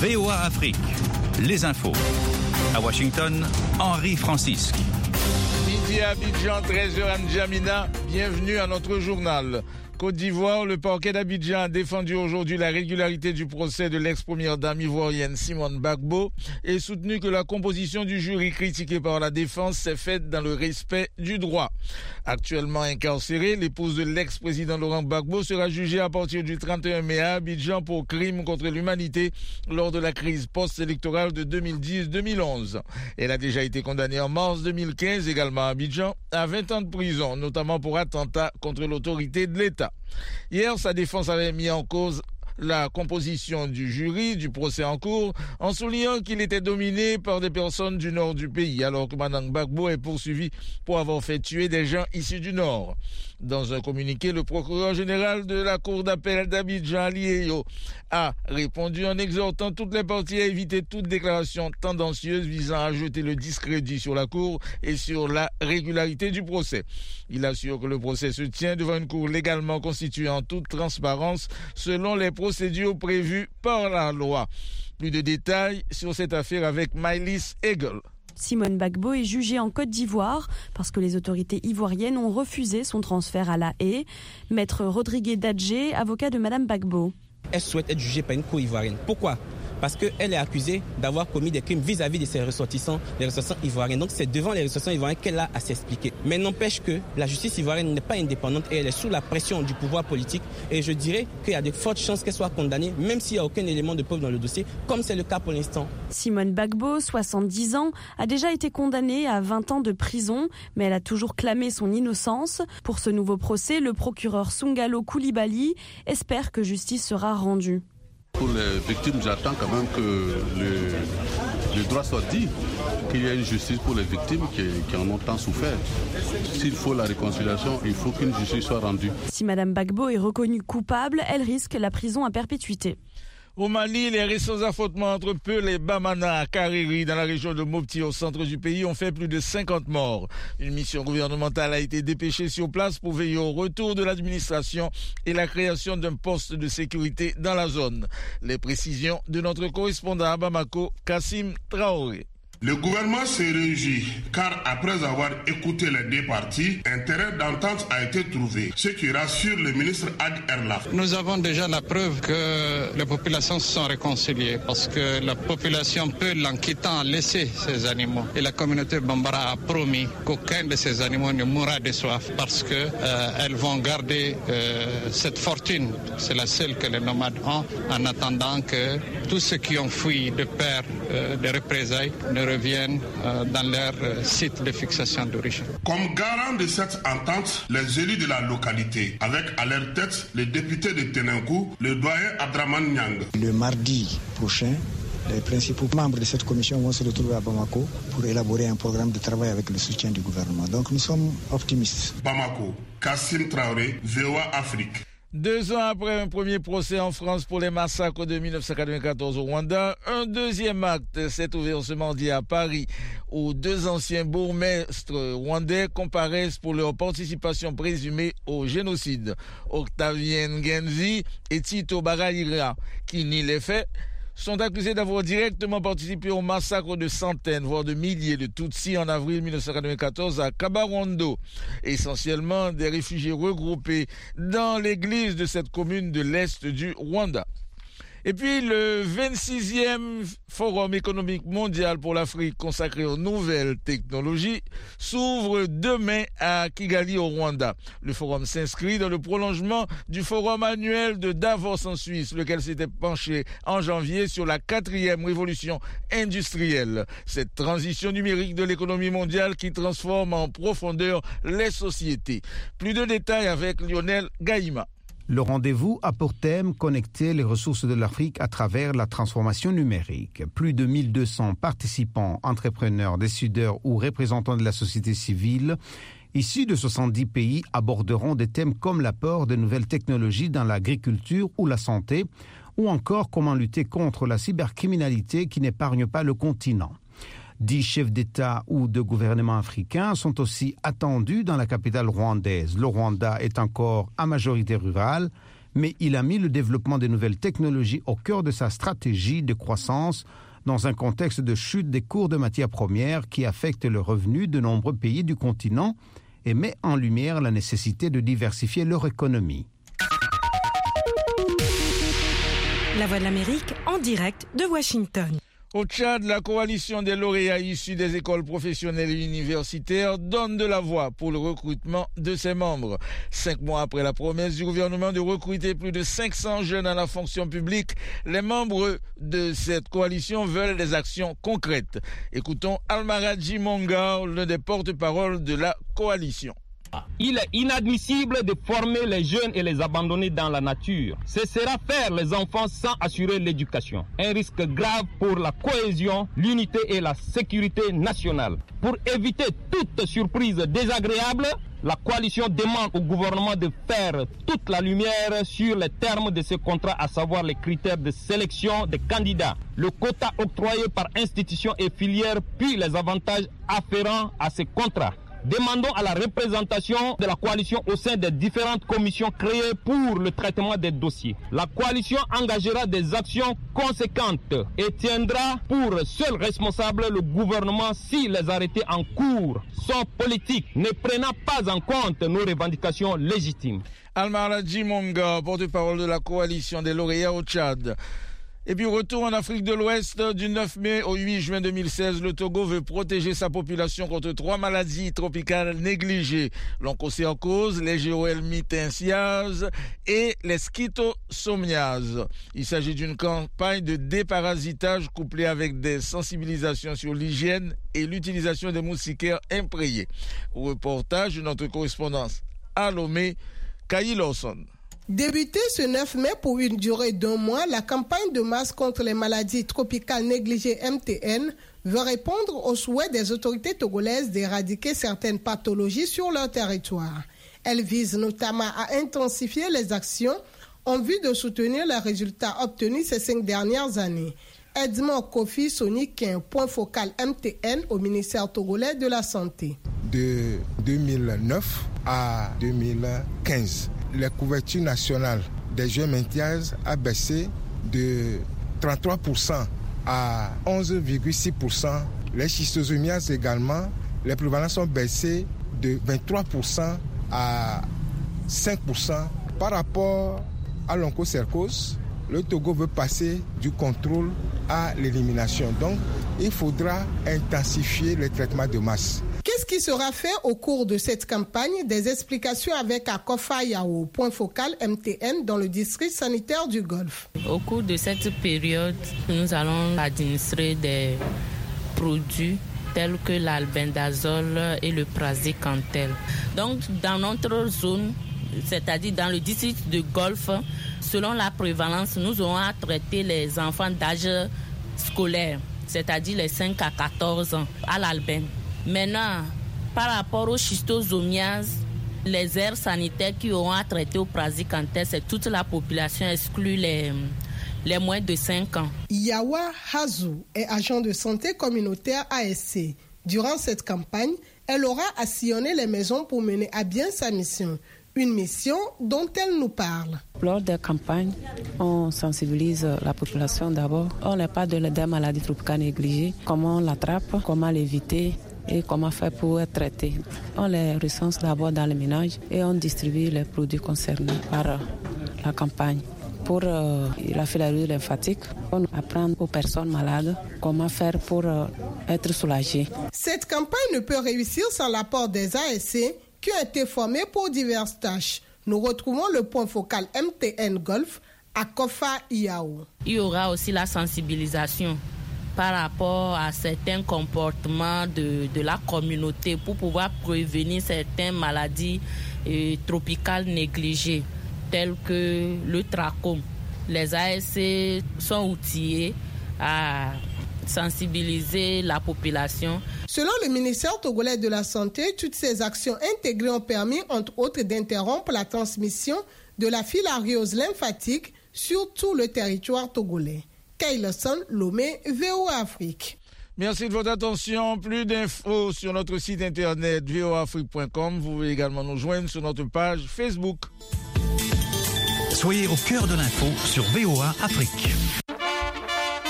VOA Afrique, les infos. À Washington, Henri Francisque. Midi à Abidjan, 13h à N'Djamena. Bienvenue à notre journal. Côte d'Ivoire, le parquet d'Abidjan a défendu aujourd'hui la régularité du procès de l'ex-première dame ivoirienne Simone Gbagbo et soutenu que la composition du jury critiquée par la défense s'est faite dans le respect du droit. Actuellement incarcérée, l'épouse de l'ex-président Laurent Gbagbo sera jugée à partir du 31 mai à Abidjan pour crimes contre l'humanité lors de la crise post-électorale de 2010-2011. Elle a déjà été condamnée en mars 2015, également à Abidjan, à 20 ans de prison, notamment pour attentat contre l'autorité de l'État. Hier, sa défense avait mis en cause la composition du jury du procès en cours en soulignant qu'il était dominé par des personnes du nord du pays, alors que Mme Gbagbo est poursuivie pour avoir fait tuer des gens issus du nord. Dans un communiqué, le procureur général de la cour d'appel d'Abidjan, Alieyo, a répondu en exhortant toutes les parties à éviter toute déclaration tendancieuse visant à jeter le discrédit sur la cour et sur la régularité du procès. Il assure que le procès se tient devant une cour légalement constituée en toute transparence selon les procédures prévues par la loi. Plus de détails sur cette affaire avec Mylis Hegel. Simone Gbagbo est jugée en Côte d'Ivoire parce que les autorités ivoiriennes ont refusé son transfert à La Haye. Maître Rodrigue Dadje, avocat de Mme Gbagbo. Elle souhaite être jugée par une cour ivoirienne. Pourquoi ? Parce qu'elle est accusée d'avoir commis des crimes vis-à-vis de ses ressortissants, les ressortissants ivoiriens. Donc c'est devant les ressortissants ivoiriens qu'elle a à s'expliquer. Mais n'empêche que la justice ivoirienne n'est pas indépendante et elle est sous la pression du pouvoir politique. Et je dirais qu'il y a de fortes chances qu'elle soit condamnée, même s'il n'y a aucun élément de preuve dans le dossier, comme c'est le cas pour l'instant. Simone Gbagbo, 70 ans, a déjà été condamnée à 20 ans de prison, mais elle a toujours clamé son innocence. Pour ce nouveau procès, le procureur Sungalo Koulibaly espère que justice sera rendue. Pour les victimes, j'attends quand même que le droit soit dit, qu'il y ait une justice pour les victimes qui en ont tant souffert. S'il faut la réconciliation, il faut qu'une justice soit rendue. Si Mme Gbagbo est reconnue coupable, elle risque la prison à perpétuité. Au Mali, les récents affrontements entre Peul et Bamana à Kariri, dans la région de Mopti, au centre du pays, ont fait plus de 50 morts. Une mission gouvernementale a été dépêchée sur place pour veiller au retour de l'administration et la création d'un poste de sécurité dans la zone. Les précisions de notre correspondant à Bamako, Kassim Traoré. Le gouvernement s'est réjoui car après avoir écouté les deux parties, un terrain d'entente a été trouvé, ce qui rassure le ministre Ag Erlaf. Nous avons déjà la preuve que les populations se sont réconciliées parce que la population Peul, en quittant, a laissé ces animaux. Et la communauté Bambara a promis qu'aucun de ces animaux ne mourra de soif parce qu'elles vont garder cette fortune. C'est la seule que les nomades ont en attendant que tous ceux qui ont fui de peur des représailles ne reviennent dans leur site de fixation d'origine. Comme garant de cette entente, les élus de la localité, avec à leur tête le député de Tenenkou, le doyen Abdraman Nyang. Le mardi prochain, les principaux membres de cette commission vont se retrouver à Bamako pour élaborer un programme de travail avec le soutien du gouvernement. Donc nous sommes optimistes. Bamako, Kassim Traoré, VOA Afrique. 2 ans après un premier procès en France pour les massacres de 1994 au Rwanda, un deuxième acte s'est ouvert ce mardi à Paris, où 2 anciens bourgmestres rwandais comparaissent pour leur participation présumée au génocide. Octavien Ngenzi et Tito Bagaira, qui nient les faits, sont accusés d'avoir directement participé au massacre de centaines, voire de milliers de Tutsis en avril 1994 à Kabarondo, essentiellement des réfugiés regroupés dans l'église de cette commune de l'Est du Rwanda. Et puis le 26e Forum économique mondial pour l'Afrique consacré aux nouvelles technologies s'ouvre demain à Kigali au Rwanda. Le forum s'inscrit dans le prolongement du forum annuel de Davos en Suisse, lequel s'était penché en janvier sur la 4e révolution industrielle. Cette transition numérique de l'économie mondiale qui transforme en profondeur les sociétés. Plus de détails avec Lionel Gaïma. Le rendez-vous a pour thème connecter les ressources de l'Afrique à travers la transformation numérique. Plus de 1200 participants, entrepreneurs, décideurs ou représentants de la société civile issus de 70 pays aborderont des thèmes comme l'apport de nouvelles technologies dans l'agriculture ou la santé, ou encore comment lutter contre la cybercriminalité qui n'épargne pas le continent. 10 chefs d'État ou de gouvernements africains sont aussi attendus dans la capitale rwandaise. Le Rwanda est encore à majorité rurale, mais il a mis le développement des nouvelles technologies au cœur de sa stratégie de croissance dans un contexte de chute des cours de matières premières qui affecte le revenu de nombreux pays du continent et met en lumière la nécessité de diversifier leur économie. La Voix de l'Amérique en direct de Washington. Au Tchad, la coalition des lauréats issus des écoles professionnelles et universitaires donne de la voix pour le recrutement de ses membres. 5 mois après la promesse du gouvernement de recruter plus de 500 jeunes à la fonction publique, les membres de cette coalition veulent des actions concrètes. Écoutons Almaradji Mongar, l'un des porte-parole de la coalition. Il est inadmissible de former les jeunes et les abandonner dans la nature. Ce sera faire les enfants sans assurer l'éducation. Un risque grave pour la cohésion, l'unité et la sécurité nationale. Pour éviter toute surprise désagréable, la coalition demande au gouvernement de faire toute la lumière sur les termes de ce contrat, à savoir les critères de sélection des candidats, le quota octroyé par institution et filière, puis les avantages afférents à ces contrats. Demandons à la représentation de la coalition au sein des différentes commissions créées pour le traitement des dossiers. La coalition engagera des actions conséquentes et tiendra pour seul responsable le gouvernement si les arrêtés en cours sont politiques, ne prenant pas en compte nos revendications légitimes. Almaradji Monga, porte-parole de la coalition des lauréats au Tchad. Et puis retour en Afrique de l'Ouest, du 9 mai au 8 juin 2016, le Togo veut protéger sa population contre 3 maladies tropicales négligées: l'onchocercose, les géohelminthiase et les schistosomiases. Il s'agit d'une campagne de déparasitage couplée avec des sensibilisations sur l'hygiène et l'utilisation des moustiquaires imprégnés. Au reportage de notre correspondance à Lomé, Kayi Lawson. Débutée ce 9 mai pour une durée d'1 mois, la campagne de masse contre les maladies tropicales négligées MTN veut répondre aux souhaits des autorités togolaises d'éradiquer certaines pathologies sur leur territoire. Elle vise notamment à intensifier les actions en vue de soutenir les résultats obtenus ces 5 dernières années. Edmond Kofi Sonic, un point focal MTN au ministère togolais de la Santé. De 2009 à 2015, la couverture nationale des géohelminthiases a baissé de 33% à 11,6%. Les schistosomiases également, les prévalences ont baissé de 23% à 5%. Par rapport à l'onchocercose, le Togo veut passer du contrôle à l'élimination. Donc, il faudra intensifier les traitements de masse. Qu'est-ce qui sera fait au cours de cette campagne? Des explications avec Akofa Yao, point focal MTN dans le district sanitaire du Golfe. Au cours de cette période, nous allons administrer des produits tels que l'albendazole et le praziquantel. Donc, dans notre zone, c'est-à-dire dans le district du Golfe, selon la prévalence, nous aurons à traiter les enfants d'âge scolaire, c'est-à-dire les 5 à 14 ans, à l'albène. Maintenant, par rapport aux schistosomiases, les aires sanitaires qui auront à traiter au praziquantel, c'est toute la population, exclut les moins de 5 ans. Yawa Hazou est agent de santé communautaire ASC. Durant cette campagne, elle aura à sillonner les maisons pour mener à bien sa mission. Une mission dont elle nous parle. Lors des campagnes, on sensibilise la population d'abord. On ne parle des maladies tropicales négligées, comment on l'attrape, comment l'éviter et comment faire pour être traité. On les recense d'abord dans les ménages et on distribue les produits concernés par la campagne. Pour la filarie lymphatique, on apprend aux personnes malades comment faire pour être soulagées. Cette campagne ne peut réussir sans l'apport des ASC qui ont été formés pour diverses tâches. Nous retrouvons le point focal MTN Golf à Kofa Yao. Il y aura aussi la sensibilisation par rapport à certains comportements de la communauté pour pouvoir prévenir certaines maladies tropicales négligées, telles que le trachome. Les ASC sont outillés à sensibiliser la population. Selon le ministère togolais de la Santé, toutes ces actions intégrées ont permis, entre autres, d'interrompre la transmission de la filariose lymphatique sur tout le territoire togolais. Kailason, Lomé, VOA Afrique. Merci de votre attention. Plus d'infos sur notre site internet voaafrique.com. Vous pouvez également nous joindre sur notre page Facebook. Soyez au cœur de l'info sur VOA Afrique.